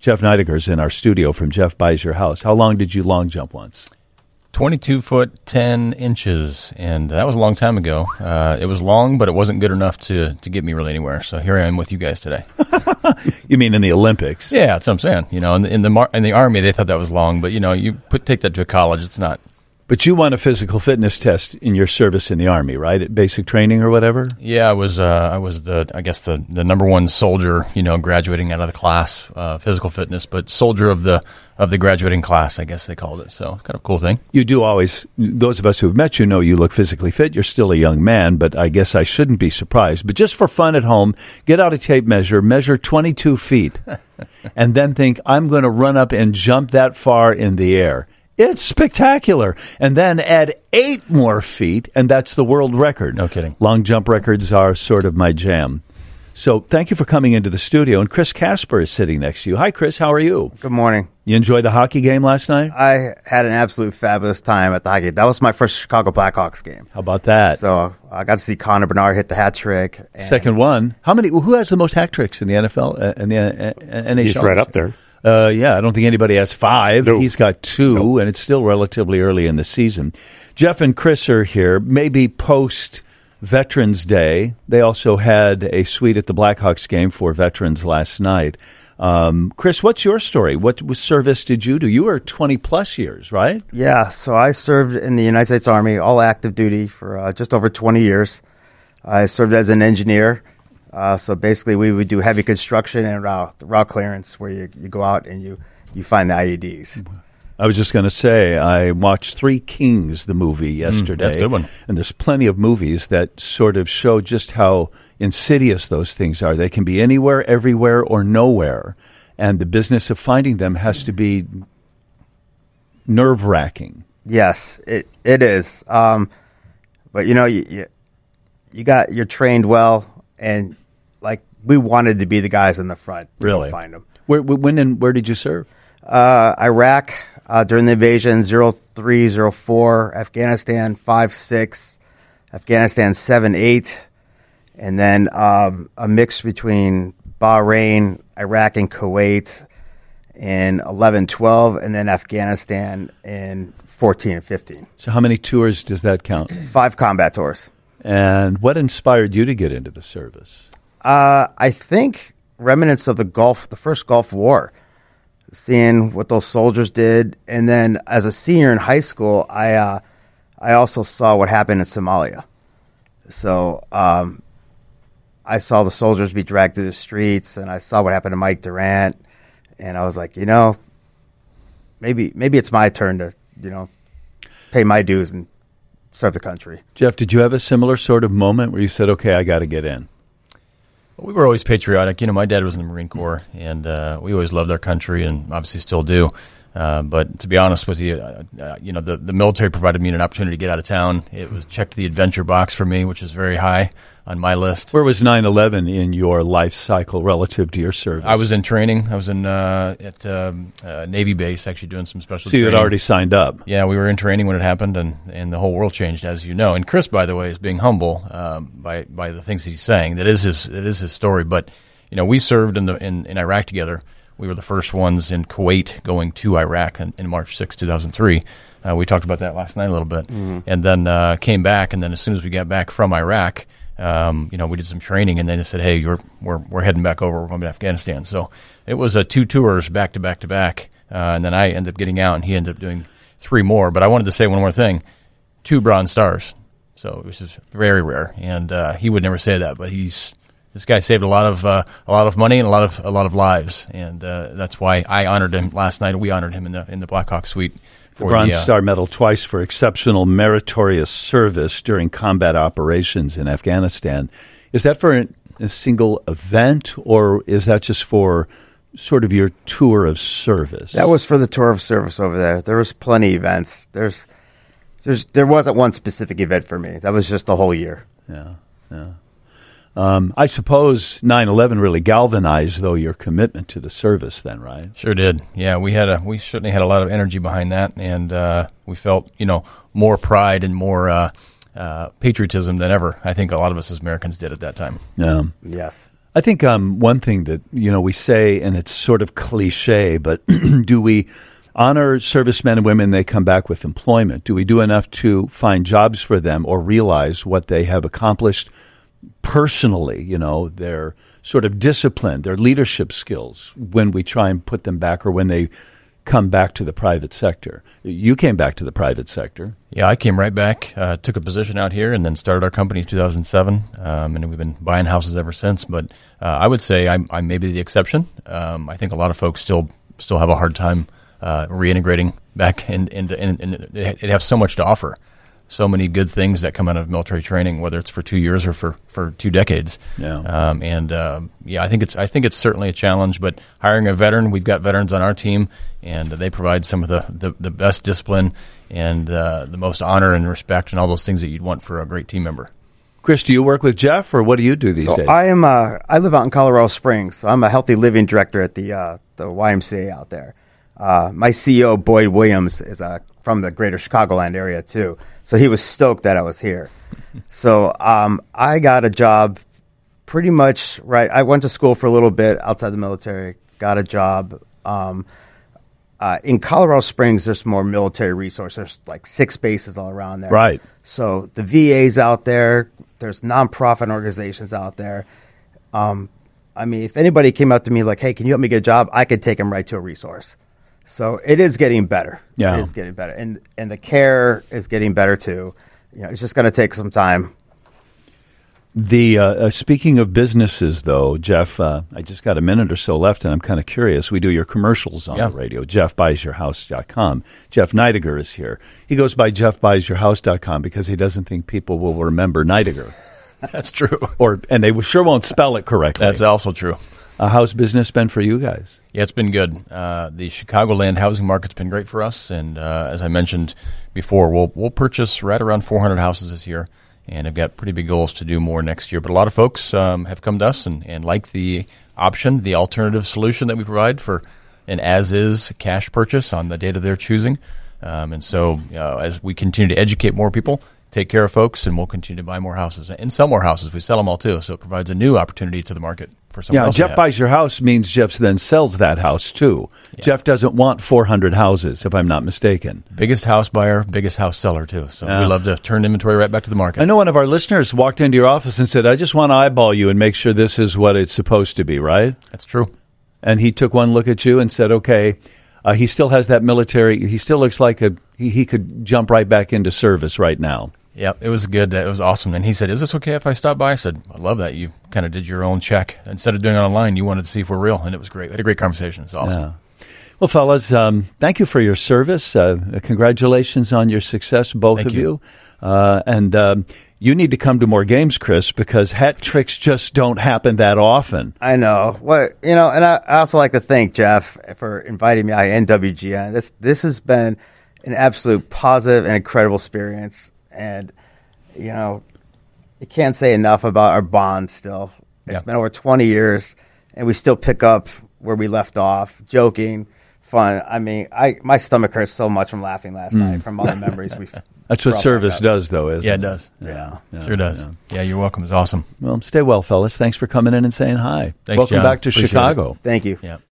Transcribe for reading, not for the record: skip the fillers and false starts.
Jeff Neidiger's in our studio from Jeff Buys Your House. How long did you long jump once? 22 foot 10 inches, and that was a long time ago. It was long, but it wasn't good enough to get me really anywhere. So here I am with you guys today. You mean in the Olympics? Yeah, that's what I'm saying. You know, in the Army, they thought that was long, but you know, take that to a college, it's not. But you won a physical fitness test in your service in the Army, right? At basic training or whatever? Yeah, I was the number one soldier, you know, graduating out of the class, physical fitness, but soldier of the graduating class, I guess they called it. So kind of a cool thing. You do always, those of us who have met you know you look physically fit. You're still a young man, but I guess I shouldn't be surprised. But just for fun at home, get out a tape measure 22 feet, and then think, I'm going to run up and jump that far in the air. It's spectacular. And then add 8 more feet, and that's the world record. No kidding. Long jump records are sort of my jam. So thank you for coming into the studio. And Chris Casper is sitting next to you. Hi, Chris. How are you? Good morning. You enjoyed the hockey game last night? I had an absolute fabulous time at the hockey. That was my first Chicago Blackhawks game. How about that? So I got to see Connor Bernard hit the hat trick. Second one. Who has the most hat tricks in the NFL and the NHL? He's right up there. Yeah, I don't think anybody has 5. Nope. He's got 2, Nope. and it's still relatively early in the season. Jeff and Chris are here, maybe post-Veterans Day. They also had a suite at the Blackhawks game for veterans last night. Chris, what's your story? What service did you do? You were 20-plus years, right? Yeah, so I served in the United States Army, all active duty, for just over 20 years. I served as an engineer. So basically, we would do heavy construction and route clearance, where you go out and you find the IEDs. I was just going to say, I watched Three Kings, the movie, yesterday. That's a good one. And there's plenty of movies that sort of show just how insidious those things are. They can be anywhere, everywhere, or nowhere. And the business of finding them has to be nerve-wracking. Yes, it is. But, you know, you're trained well, and we wanted to be the guys in the front to really go find them. When and where did you serve? Iraq during the invasion, 03, 04, Afghanistan 5-6, Afghanistan 7-8, and then a mix between Bahrain, Iraq, and Kuwait in 11-12, and then Afghanistan in 14 and 15. So how many tours does that count? 5 combat tours. And what inspired you to get into the service? I think remnants of the first Gulf War, seeing what those soldiers did. And then as a senior in high school, I also saw what happened in Somalia. So I saw the soldiers be dragged through the streets, and I saw what happened to Mike Durant. And I was like, you know, maybe it's my turn to, you know, pay my dues and serve the country. Jeff, did you have a similar sort of moment where you said, okay, I got to get in? We were always patriotic. You know, my dad was in the Marine Corps, and we always loved our country, and obviously still do. But to be honest with you, you know, the military provided me an opportunity to get out of town. It was checked the adventure box for me, which is very high on my list. Where was 9/11 in your life cycle relative to your service? I was in training. I was in at Navy base, actually doing some special training. So you had already signed up? Yeah, we were in training when it happened, and the whole world changed, as you know. And Chris, by the way, is being humble by the things he's saying. That is his story. But you know, we served in Iraq together. We were the first ones in Kuwait going to Iraq in March 6, 2003. We talked about that last night a little bit, and then came back. And then as soon as we got back from Iraq, you know, we did some training, and then they said, "Hey, we're heading back over. We're going to Afghanistan." So it was 2 tours back to back to back, and then I ended up getting out, and he ended up doing 3 more. But I wanted to say one more thing: 2 Bronze Stars. So it was just very rare, and he would never say that, but this guy saved a lot of money and a lot of lives, and that's why I honored him last night. We honored him in the Blackhawk suite. The Bronze Star Medal twice for exceptional meritorious service during combat operations in Afghanistan. Is that for a single event, or is that just for sort of your tour of service? That was for the tour of service over there. There was plenty of events. There wasn't one specific event for me. That was just the whole year. Yeah. I suppose 9/11 really galvanized, though, your commitment to the service then, right? Sure did. Yeah, we certainly had a lot of energy behind that, and we felt, you know, more pride and more patriotism than ever. I think a lot of us as Americans did at that time. Yes. I think one thing that, we say, and it's sort of cliche, but do we honor servicemen and women, they come back with employment? Do we do enough to find jobs for them or realize what they have accomplished personally, their sort of discipline, their leadership skills when we try and put them back or when they come back to the private sector? You came back to the private sector. Yeah, I came right back, took a position out here, and then started our company in 2007, and we've been buying houses ever since. But I would say I'm maybe the exception. I think a lot of folks still have a hard time reintegrating back into they have so much to offer. So many good things that come out of military training, whether it's for 2 years or for 2 decades. Yeah. I think it's certainly a challenge. But hiring a veteran, we've got veterans on our team, and they provide some of the best discipline and the most honor and respect and all those things that you'd want for a great team member. Chris, do you work with Jeff, or what do you do these days? I live out in Colorado Springs, so I'm a healthy living director at the YMCA out there. My CEO, Boyd Williams, is from the greater Chicagoland area, too. So he was stoked that I was here. So I got a job pretty much right. I went to school for a little bit outside the military, got a job. In Colorado Springs, there's more military resources. There's like 6 bases all around there. Right. So the VA's out there. There's nonprofit organizations out there. If anybody came up to me like, hey, can you help me get a job? I could take them right to a resource. So it is getting better. Yeah. It is getting better. And the care is getting better, too. It's just going to take some time. Speaking of businesses, though, Jeff, I just got a minute or so left, and I'm kind of curious. We do your commercials on the radio. JeffBuysYourHouse.com. Jeff Neidiger is here. He goes by JeffBuysYourHouse.com because he doesn't think people will remember Neidiger. That's true. And they sure won't spell it correctly. That's also true. How's business been for you guys? Yeah, it's been good. The Chicagoland housing market's been great for us, and as I mentioned before, we'll purchase right around 400 houses this year, and have got pretty big goals to do more next year. But a lot of folks have come to us and like the option, the alternative solution that we provide for an as-is cash purchase on the date of their choosing. So as we continue to educate more people, take care of folks, and we'll continue to buy more houses and sell more houses. We sell them all too, so it provides a new opportunity to the market for someone else. Jeff buys your house means Jeff then sells that house too. Yeah. Jeff doesn't want 400 houses, if I'm not mistaken. Biggest house buyer, biggest house seller too. So we love to turn inventory right back to the market. I know one of our listeners walked into your office and said, I just want to eyeball you and make sure this is what it's supposed to be, right? That's true. And he took one look at you and said, okay, he still has that military. He still looks like he could jump right back into service right now. Yeah, it was good. It was awesome. And he said, is this okay if I stop by? I said, I love that. You kind of did your own check. Instead of doing it online, you wanted to see if we're real. And it was great. We had a great conversation. It's awesome. Yeah. Well, fellas, thank you for your service. Congratulations on your success, both of you. And you need to come to more games, Chris, because hat tricks just don't happen that often. I know. And I also like to thank Jeff for inviting me on NWGN. This has been an absolute positive and incredible experience. And, you can't say enough about our bond still. It's been over 20 years, and we still pick up where we left off, joking, fun. I mean, my stomach hurts so much from laughing last night from all the memories we've That's what service does, though, isn't it? Yeah, it does. Yeah. Sure does. Yeah, you're welcome. It's awesome. Well, stay well, fellas. Thanks for coming in and saying hi. Thanks, Welcome John. back to Appreciate Chicago. Thank you. Yeah.